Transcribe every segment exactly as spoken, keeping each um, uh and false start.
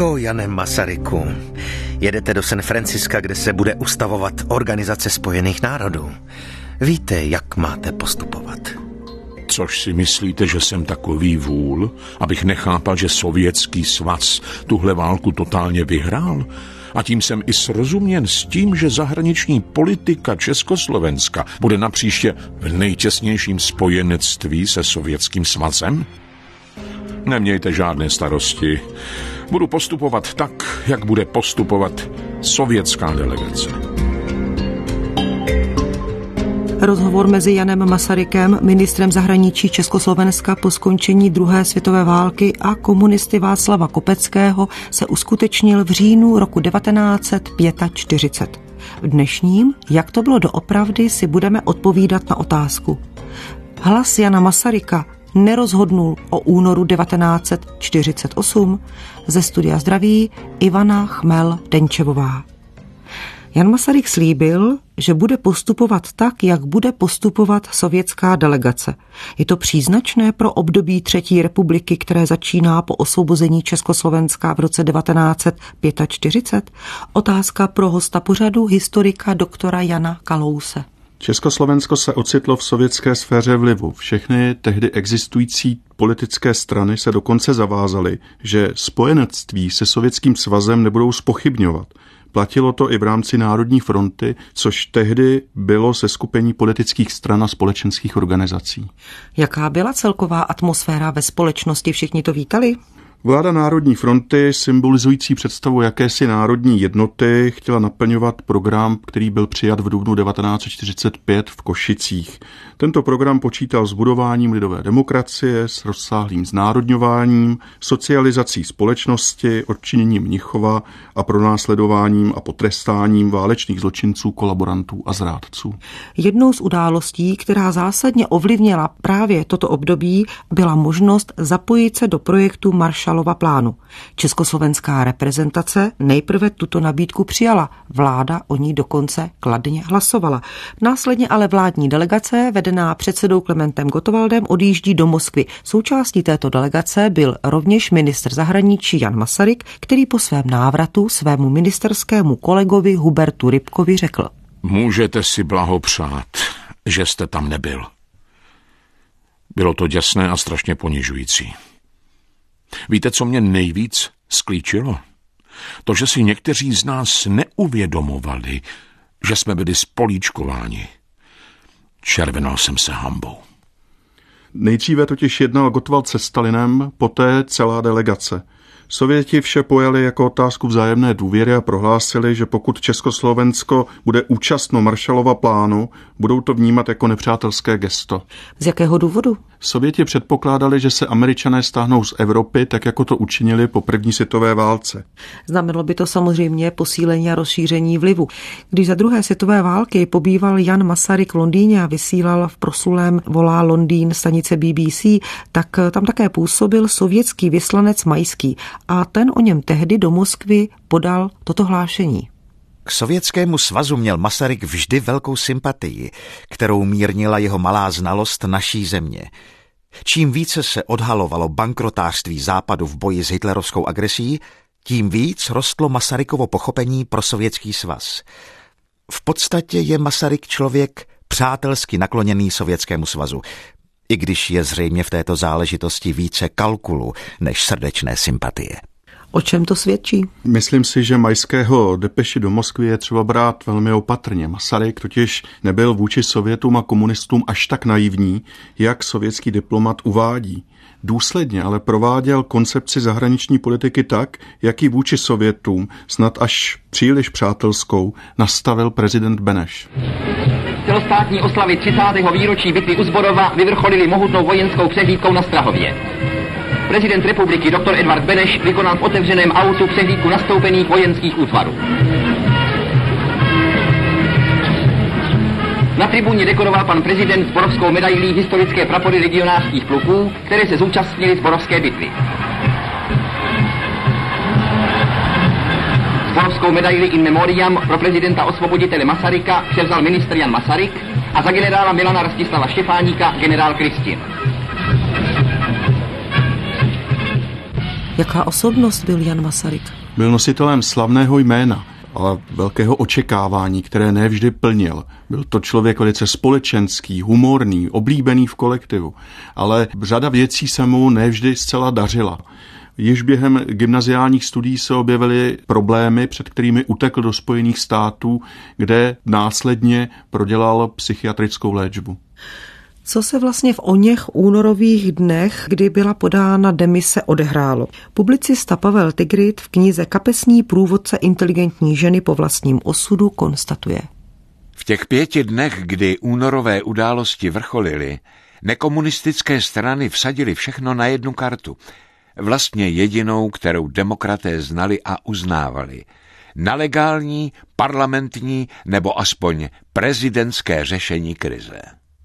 Jo, Jane Masaryku, jedete do San Franciska, kde se bude ustavovat Organizace spojených národů. Víte, jak máte postupovat. Což si myslíte, že jsem takový vůl, abych nechápal, že Sovětský svaz tuhle válku totálně vyhrál? A tím jsem i srozuměn s tím, že zahraniční politika Československa bude napříště v nejtěsnějším spojenectví se Sovětským svazem? Nemějte žádné starosti. Budu postupovat tak, jak bude postupovat sovětská delegace. Rozhovor mezi Janem Masarykem, ministrem zahraničí Československa po skončení druhé světové války, a komunisty Václava Kopeckého se uskutečnil v říjnu roku devatenáct set čtyřicet pět. V dnešním Jak to bylo doopravdy si budeme odpovídat na otázku. Hlas Jana Masaryka nerozhodnul o únoru devatenáct set čtyřicet osm? Ze studia zdraví Ivana Chmel-Denčevová. Jan Masaryk slíbil, že bude postupovat tak, jak bude postupovat sovětská delegace. Je to příznačné pro období Třetí republiky, které začíná po osvobození Československa v roce devatenáct set čtyřicet pět? Otázka pro hosta pořadu, historika doktora Jana Kalouse. Československo se ocitlo v sovětské sféře vlivu. Všechny tehdy existující politické strany se dokonce zavázaly, že spojenectví se Sovětským svazem nebudou zpochybňovat. Platilo to i v rámci Národní fronty, což tehdy bylo seskupení politických stran a společenských organizací. Jaká byla celková atmosféra ve společnosti, všichni to vítali? Vláda Národní fronty, symbolizující představu jakési národní jednoty, chtěla naplňovat program, který byl přijat v dubnu devatenáct set čtyřicet pět v Košicích. Tento program počítal s budováním lidové demokracie, s rozsáhlým znárodňováním, socializací společnosti, odčiněním Mnichova a pronásledováním a potrestáním válečných zločinců, kolaborantů a zrádců. Jednou z událostí, která zásadně ovlivnila právě toto období, byla možnost zapojit se do projektu Marshallova plánu. Československá reprezentace nejprve tuto nabídku přijala, vláda o ní dokonce kladně hlasovala. Následně ale vládní delegace, vedená předsedou Klementem Gottwaldem, odjíždí do Moskvy. Součástí této delegace byl rovněž ministr zahraničí Jan Masaryk, který po svém návratu svému ministerskému kolegovi Hubertu Rybkovi řekl: Můžete si blahopřát, že jste tam nebyl. Bylo to děsné a strašně ponižující. Víte, co mě nejvíc sklíčilo? To, že si někteří z nás neuvědomovali, že jsme byli spolíčkováni. Červenal jsem se hanbou. Nejdříve totiž jednal Gottwald se Stalinem, poté celá delegace. Sověti vše pojali jako otázku vzájemné důvěry a prohlásili, že pokud Československo bude účastno Marshallova plánu, budou to vnímat jako nepřátelské gesto. Z jakého důvodu? Sověti předpokládali, že se Američané stáhnou z Evropy, tak jako to učinili po první světové válce. Znamenalo by to samozřejmě posílení a rozšíření vlivu. Když za druhé světové války pobýval Jan Masaryk v Londýně a vysílal v proslulém Volá Londýn stanice B B C, tak tam také působil sovětský vyslanec Majský a ten o něm tehdy do Moskvy podal toto hlášení. K Sovětskému svazu měl Masaryk vždy velkou sympatii, kterou mírnila jeho malá znalost naší země. Čím více se odhalovalo bankrotářství Západu v boji s hitlerovskou agresí, tím víc rostlo Masarykovo pochopení pro Sovětský svaz. V podstatě je Masaryk člověk přátelsky nakloněný Sovětskému svazu, i když je zřejmě v této záležitosti více kalkulu než srdečné sympatie. O čem to svědčí? Myslím si, že Majského depeši do Moskvy je třeba brát velmi opatrně. Masaryk totiž nebyl vůči Sovětům a komunistům až tak naivní, jak sovětský diplomat uvádí. Důsledně ale prováděl koncepci zahraniční politiky tak, jak ji vůči Sovětům, snad až příliš přátelskou, nastavil prezident Beneš. Celostátní oslavy třicátého výročí bitvy u Zborova vyvrcholily mohutnou vojenskou přehlídkou na Strahově. Prezident republiky doktor Edvard Beneš vykonal v otevřeném autu přehlídku nastoupených vojenských útvarů. Na tribuně dekoroval pan prezident zborovskou medailí historické prapory regionálních pluků, které se zúčastnily zborovské bitvy. Zborovskou medaili in memoriam pro prezidenta osvoboditele Masaryka převzal ministr Jan Masaryk a za generála Milana Rastislava Štěfáníka generál Kristin. Jaká osobnost byl Jan Masaryk? Byl nositelem slavného jména, ale velkého očekávání, které nevždy plnil. Byl to člověk velice společenský, humorný, oblíbený v kolektivu, ale řada věcí se mu nevždy zcela dařila. Již během gymnaziálních studií se objevily problémy, před kterými utekl do Spojených států, kde následně prodělal psychiatrickou léčbu. Co se vlastně v oněch únorových dnech, kdy byla podána demise, odehrálo? Publicista Pavel Tigrit v knize Kapesní průvodce inteligentní ženy po vlastním osudu konstatuje. V těch pěti dnech, kdy únorové události vrcholily, nekomunistické strany vsadily všechno na jednu kartu. Vlastně jedinou, kterou demokraté znali a uznávali. Na legální, parlamentní nebo aspoň prezidentské řešení krize.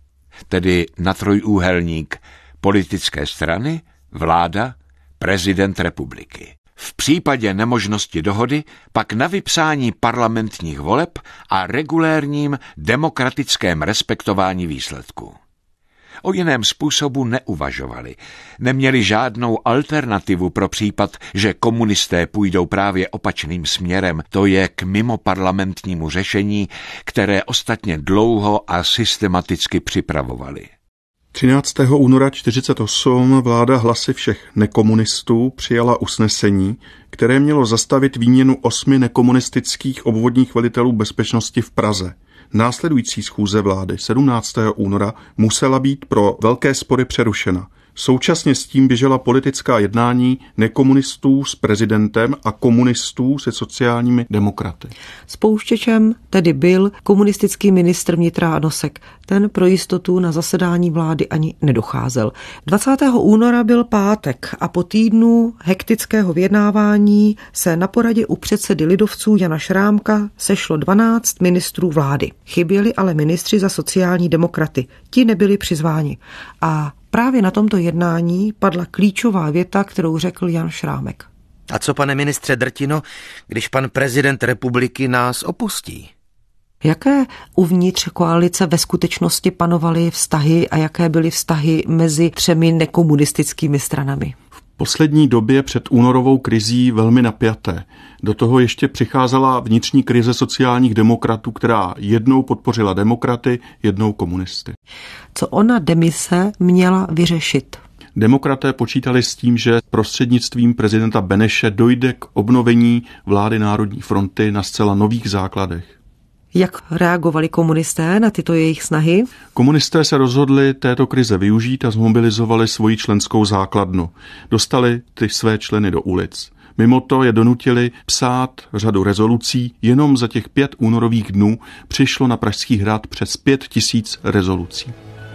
Tedy na trojúhelník politické strany, vláda, prezident republiky. V případě nemožnosti dohody pak na vypsání parlamentních voleb a regulérním demokratickém respektování výsledků. O jiném způsobu neuvažovali. Neměli žádnou alternativu pro případ, že komunisté půjdou právě opačným směrem, to je k mimoparlamentnímu řešení, které ostatně dlouho a systematicky připravovali. třináctého února čtyřicet osm vláda hlasy všech nekomunistů přijala usnesení, které mělo zastavit výměnu osmi nekomunistických obvodních velitelů bezpečnosti v Praze. Následující schůze vlády sedmnáctého února musela být pro velké spory přerušena. Současně s tím běžela politická jednání nekomunistů s prezidentem a komunistů se sociálními demokraty. Spouštěčem tedy byl komunistický ministr vnitra Nosek. Ten pro jistotu na zasedání vlády ani nedocházel. dvacátého února byl pátek a po týdnu hektického vyjednávání se na poradě u předsedy lidovců Jana Šrámka sešlo dvanáct ministrů vlády. Chyběli ale ministři za sociální demokraty. Ti nebyli přizváni. A právě na tomto jednání padla klíčová věta, kterou řekl Jan Šrámek. A co, pane ministře Drtino, když pan prezident republiky nás opustí? Jaké uvnitř koalice ve skutečnosti panovaly vztahy a jaké byly vztahy mezi třemi nekomunistickými stranami? V poslední době před únorovou krizí velmi napjaté. Do toho ještě přicházela vnitřní krize sociálních demokratů, která jednou podpořila demokraty, jednou komunisty. Co ona demise měla vyřešit? Demokraté počítali s tím, že prostřednictvím prezidenta Beneše dojde k obnovení vlády Národní fronty na zcela nových základech. Jak reagovali komunisté na tyto jejich snahy? Komunisté se rozhodli této krize využít a zmobilizovali svoji členskou základnu. Dostali ty své členy do ulic. Mimo to je donutili psát řadu rezolucí. Jenom za těch pět únorových dnů přišlo na Pražský hrad přes pět tisíc rezolucí.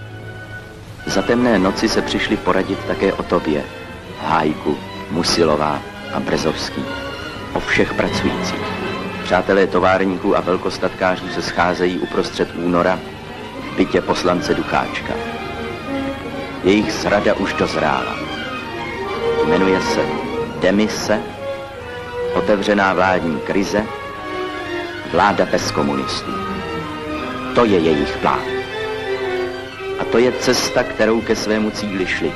Za temné noci se přišli poradit také o tobě, Hájku, Musilová a Brezovský. O všech pracujících. Přátelé továrníků a velkostatkářů se scházejí uprostřed února v bytě poslance Ducháčka. Jejich zrada už dozrála. Jmenuje se demise, otevřená vládní krize, vláda bez komunistů. To je jejich plán. A to je cesta, kterou ke svému cíli šli.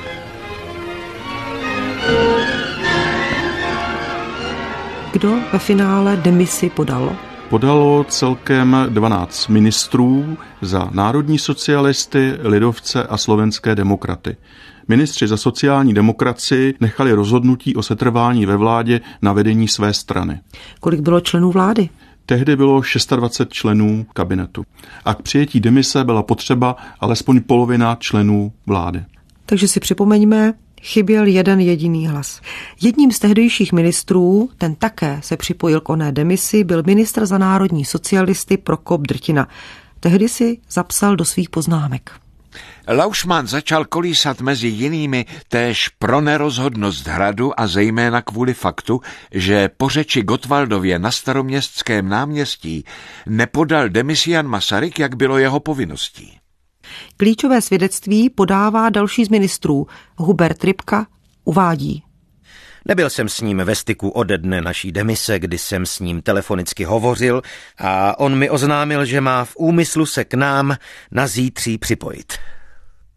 Kdo ve finále demisi podal? Podalo celkem dvanáct ministrů za národní socialisty, lidovce a slovenské demokraty. Ministři za sociální demokracii nechali rozhodnutí o setrvání ve vládě na vedení své strany. Kolik bylo členů vlády? Tehdy bylo dvacet šest členů kabinetu. A k přijetí demise byla potřeba alespoň polovina členů vlády. Takže si připomeňme, chyběl jeden jediný hlas. Jedním z tehdejších ministrů, ten také se připojil k oné demisi, byl ministr za národní socialisty Prokop Drtina. Tehdy si zapsal do svých poznámek. Laušman začal kolísat mezi jinými též pro nerozhodnost hradu a zejména kvůli faktu, že po řeči Gottwaldově na Staroměstském náměstí nepodal demisi Jan Masaryk, jak bylo jeho povinností. Klíčové svědectví podává další z ministrů. Hubert Rybka uvádí. Nebyl jsem s ním ve styku ode dne naší demise, kdy jsem s ním telefonicky hovořil a on mi oznámil, že má v úmyslu se k nám na zítří připojit.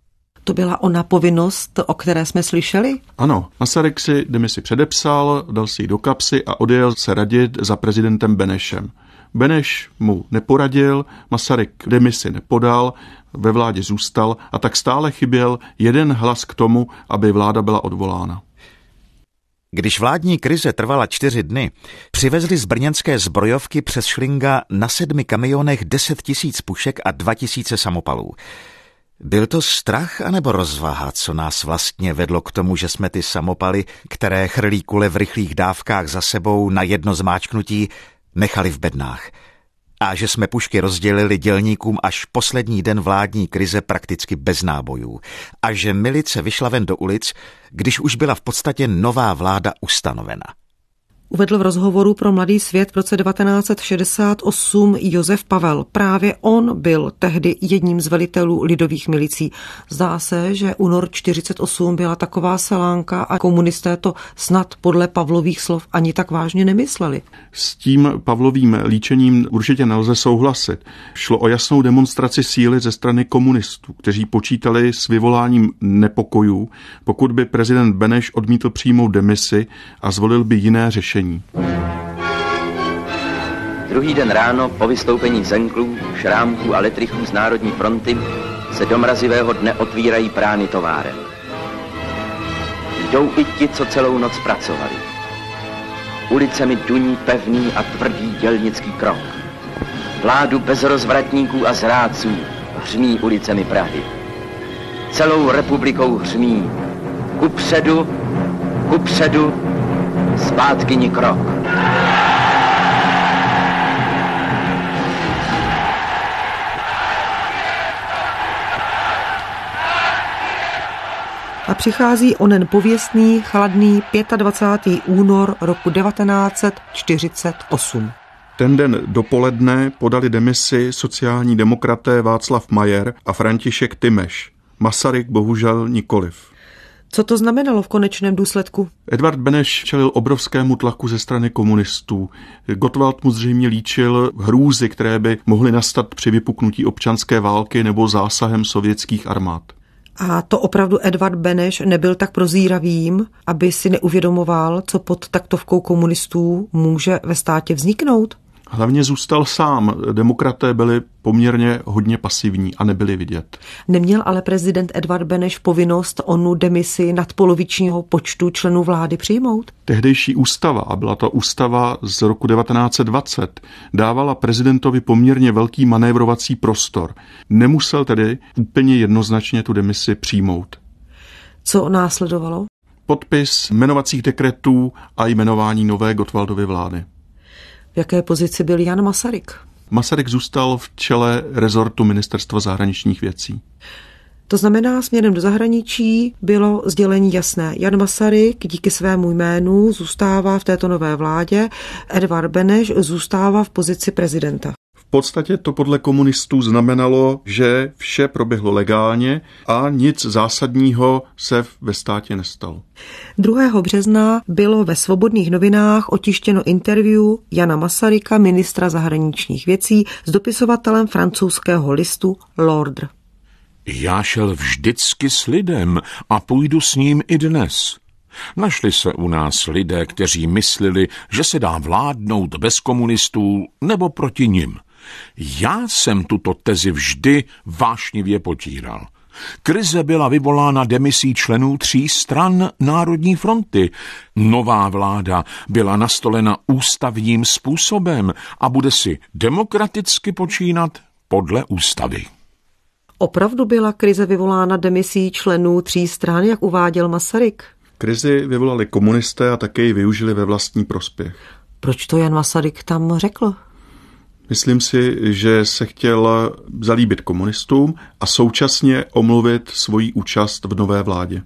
To byla ona povinnost, o které jsme slyšeli? Ano, Masaryk si demisi předepsal, dal si ji do kapsy a odjel se radit za prezidentem Benešem. Beneš mu neporadil, Masaryk demisi nepodal, ve vládě zůstal a tak stále chyběl jeden hlas k tomu, aby vláda byla odvolána. Když vládní krize trvala čtyři dny, přivezli z brněnské zbrojovky přes Šlinga na sedmi kamionech deset tisíc pušek a dva tisíce samopalů. Byl to strach anebo rozvaha, co nás vlastně vedlo k tomu, že jsme ty samopaly, které chrlí kule v rychlých dávkách za sebou na jedno zmáčknutí, nechali v bednách? A že jsme pušky rozdělili dělníkům až poslední den vládní krize prakticky bez nábojů. A že milice vyšla ven do ulic, když už byla v podstatě nová vláda ustanovena. Uvedl v rozhovoru pro Mladý svět v roce devatenáct set šedesát osm Josef Pavel. Právě on byl tehdy jedním z velitelů lidových milicí. Zdá se, že únor čtyřicet osm byla taková selánka a komunisté to snad podle Pavlových slov ani tak vážně nemysleli. S tím Pavlovým líčením určitě nelze souhlasit. Šlo o jasnou demonstraci síly ze strany komunistů, kteří počítali s vyvoláním nepokojů, pokud by prezident Beneš odmítl přijmout demisi a zvolil by jiné řešení. Druhý den ráno po vystoupení Zenklů, Šrámků a Letrichů z Národní fronty se do mrazivého dne otvírají brány továren. Jdou i ti, co celou noc pracovali. Ulicemi duní pevný a tvrdý dělnický krok. Vládu bez rozvratníků a zrádců hřmí ulicemi Prahy. Celou republikou hřmí. Kupředu, kupředu, zpátky ni krok. A přichází onen pověstný, chladný dvacátého pátého únor roku devatenáct set čtyřicet osm. Ten den dopoledne podali demisi sociální demokraté Václav Majer a František Timeš. Masaryk bohužel nikoliv. Co to znamenalo v konečném důsledku? Edvard Beneš čelil obrovskému tlaku ze strany komunistů. Gottwald mu zřejmě líčil hrůzy, které by mohly nastat při vypuknutí občanské války nebo zásahem sovětských armád. A to opravdu Edvard Beneš nebyl tak prozíravým, aby si neuvědomoval, co pod taktovkou komunistů může ve státě vzniknout? Hlavně zůstal sám. Demokraté byli poměrně hodně pasivní a nebyli vidět. Neměl ale prezident Edvard Beneš povinnost onu demisi nadpolovičního počtu členů vlády přijmout? Tehdejší ústava, a byla to ústava z roku devatenáct set dvacet, dávala prezidentovi poměrně velký manévrovací prostor. Nemusel tedy úplně jednoznačně tu demisi přijmout. Co následovalo? Podpis jmenovacích dekretů a jmenování nové Gottwaldovy vlády. V jaké pozici byl Jan Masaryk? Masaryk zůstal v čele rezortu Ministerstva zahraničních věcí. To znamená, směrem do zahraničí bylo sdělení jasné. Jan Masaryk díky svému jménu zůstává v této nové vládě, Edvard Beneš zůstává v pozici prezidenta. V podstatě to podle komunistů znamenalo, že vše proběhlo legálně a nic zásadního se ve státě nestalo. druhého března bylo ve Svobodných novinách otištěno interview Jana Masaryka, ministra zahraničních věcí, s dopisovatelem francouzského listu L'Ordre. Já šel vždycky s lidem a půjdu s ním i dnes. Našli se u nás lidé, kteří mysleli, že se dá vládnout bez komunistů nebo proti nim. Já jsem tuto tezi vždy vášnivě potíral. Krize byla vyvolána demisí členů tří stran Národní fronty. Nová vláda byla nastolena ústavním způsobem a bude si demokraticky počínat podle ústavy. Opravdu byla krize vyvolána demisí členů tří stran, jak uváděl Masaryk? Krizi vyvolali komunisté a také ji využili ve vlastní prospěch. Proč to Jan Masaryk tam řekl? Myslím si, že se chtěl zalíbit komunistům a současně omluvit svoji účast v nové vládě.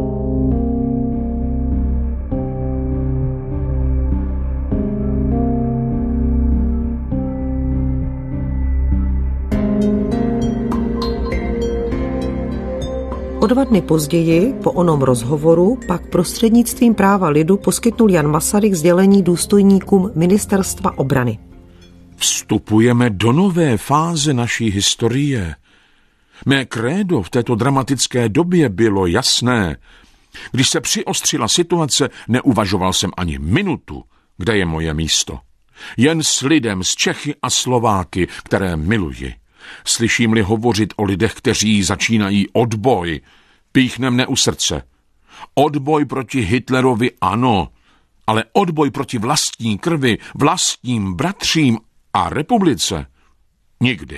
O dva dny později, po onom rozhovoru, pak prostřednictvím práva lidu poskytnul Jan Masaryk sdělení důstojníkům Ministerstva obrany. Vstupujeme do nové fáze naší historie. Mé krédo v této dramatické době bylo jasné. Když se přiostřila situace, neuvažoval jsem ani minutu, kde je moje místo. Jen s lidem, s Čechy a Slováky, které miluji. Slyším-li hovořit o lidech, kteří začínají odboj, píchne mne u srdce. Odboj proti Hitlerovi ano, ale odboj proti vlastní krvi, vlastním bratřím a republice nikdy.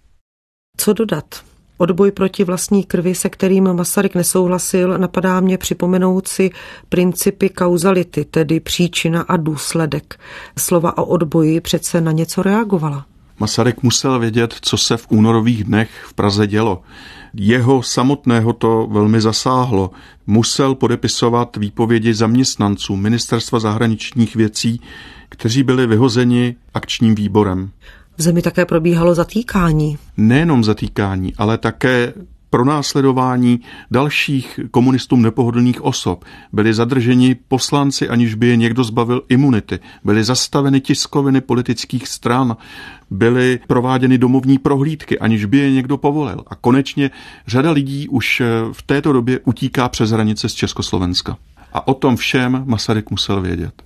Co dodat? Odboj proti vlastní krvi, se kterým Masaryk nesouhlasil, napadá mě připomenout si principy kauzality, tedy příčina a důsledek. Slova o odboji přece na něco reagovala. Masaryk musel vědět, co se v únorových dnech v Praze dělo. Jeho samotného to velmi zasáhlo. Musel podepisovat výpovědi zaměstnanců Ministerstva zahraničních věcí, kteří byli vyhozeni akčním výborem. V zemi také probíhalo zatýkání. Nejenom zatýkání, ale také pronásledování dalších komunistům nepohodlných osob. Byli zadrženi poslanci, aniž by je někdo zbavil imunity. Byly zastaveny tiskoviny politických stran. Byly prováděny domovní prohlídky, aniž by je někdo povolil. A konečně řada lidí už v této době utíká přes hranice z Československa. A o tom všem Masaryk musel vědět.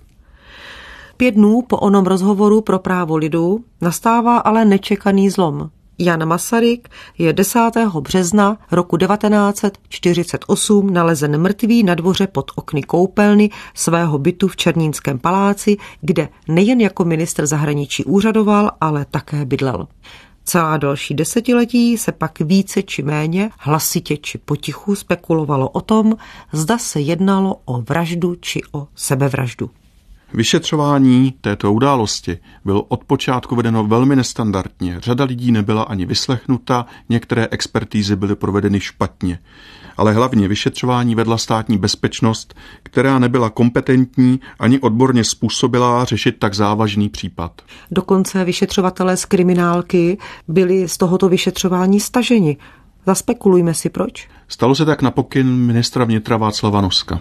Pět dnů po onom rozhovoru pro Právo lidu nastává ale nečekaný zlom. Jan Masaryk je desátého března roku devatenáct set čtyřicet osm nalezen mrtvý na dvoře pod okny koupelny svého bytu v Černínském paláci, kde nejen jako ministr zahraničí úřadoval, ale také bydlel. Celá další desetiletí se pak více či méně, hlasitě či potichu spekulovalo o tom, zda se jednalo o vraždu či o sebevraždu. Vyšetřování této události bylo od počátku vedeno velmi nestandardně. Řada lidí nebyla ani vyslechnuta, některé expertízy byly provedeny špatně. Ale hlavně vyšetřování vedla Státní bezpečnost, která nebyla kompetentní ani odborně způsobilá řešit tak závažný případ. Dokonce vyšetřovatelé z kriminálky byli z tohoto vyšetřování staženi. Zaspekulujme si proč. Stalo se tak na pokyn ministra vnitra Václava Noska.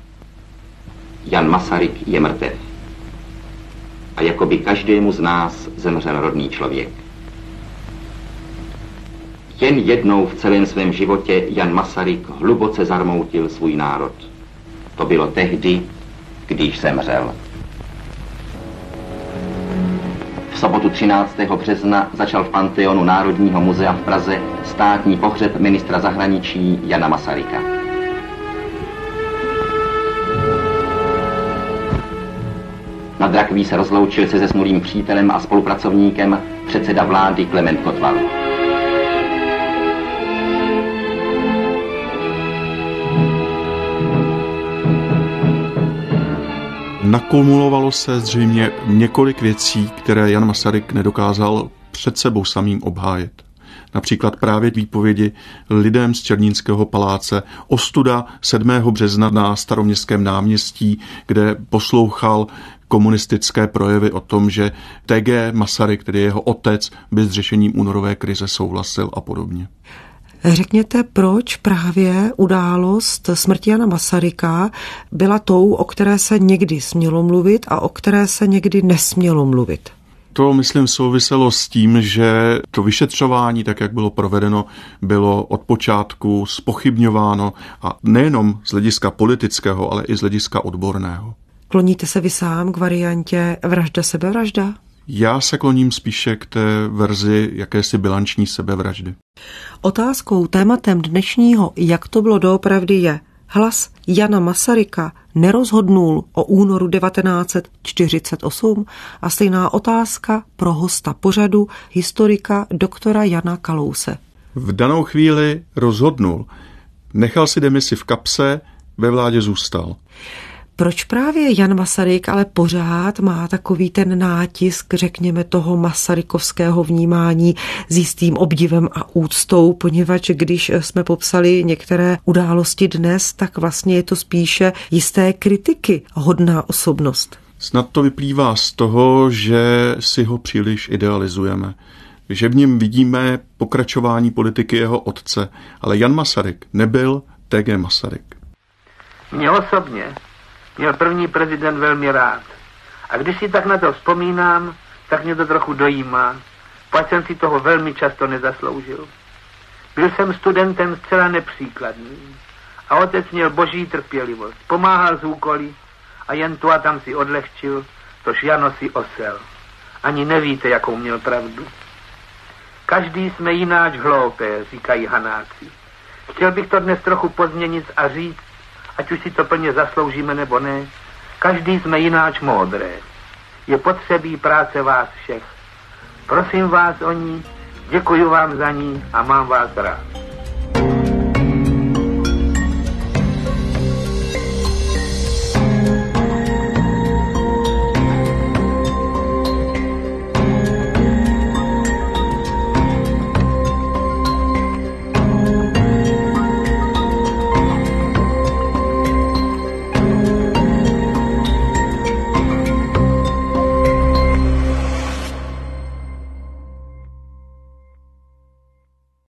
Jan Masaryk je mrtev. A jako by každému z nás zemřel rodný člověk. Jen jednou v celém svém životě Jan Masaryk hluboce zarmoutil svůj národ. To bylo tehdy, když zemřel. V sobotu třináctého března začal v Panteonu Národního muzea v Praze státní pohřeb ministra zahraničí Jana Masaryka. Na Drakví se rozloučil se zesnulým přítelem a spolupracovníkem předseda vlády Klement Gottwald. Nakumulovalo se zřejmě několik věcí, které Jan Masaryk nedokázal před sebou samým obhájet. Například právě výpovědi lidem z Černínského paláce, ostuda sedmého března na Staroměstském náměstí, kde poslouchal komunistické projevy o tom, že T G Masaryk, tedy jeho otec, by s řešením únorové krize souhlasil a podobně. Řekněte, proč právě událost smrti Jana Masaryka byla tou, o které se někdy smělo mluvit a o které se někdy nesmělo mluvit? To, myslím, souviselo s tím, že to vyšetřování, tak jak bylo provedeno, bylo od počátku zpochybňováno a nejenom z hlediska politického, ale i z hlediska odborného. Kloníte se vy sám k variantě vražda sebevražda? Já se kloním spíše k té verzi jakési bilanční sebevraždy. Otázkou, tématem dnešního, jak to bylo doopravdy, je: hlas Jana Masaryka nerozhodnul o únoru devatenáct set čtyřicet osm? A stejná otázka pro hosta pořadu, historika doktora Jana Kalouse. V danou chvíli rozhodnul. Nechal si demisi v kapse, ve vládě zůstal. Proč právě Jan Masaryk ale pořád má takový ten nátisk, řekněme, toho masarykovského vnímání s jistým obdivem a úctou, poněvadž když jsme popsali některé události dnes, tak vlastně je to spíše jisté kritiky hodná osobnost. Snad to vyplývá z toho, že si ho příliš idealizujeme. Že v něm vidíme pokračování politiky jeho otce, ale Jan Masaryk nebyl T G Masaryk. Mě osobně měl první prezident velmi rád. A když si tak na to vzpomínám, tak mě to trochu dojímá, pač jsem si toho velmi často nezasloužil. Byl jsem studentem zcela nepříkladným. A otec měl boží trpělivost. Pomáhal z úkoly a jen tu a tam si odlehčil, tož Jano si osel. Ani nevíte, jakou měl pravdu. Každý jsme jináč hloupé, říkají Hanáci. Chtěl bych to dnes trochu pozměnit a říct, ať už si to plně zasloužíme nebo ne, každý jsme jináč moudré. Je potřebí práce vás všech. Prosím vás o ní, děkuji vám za ní a mám vás rád.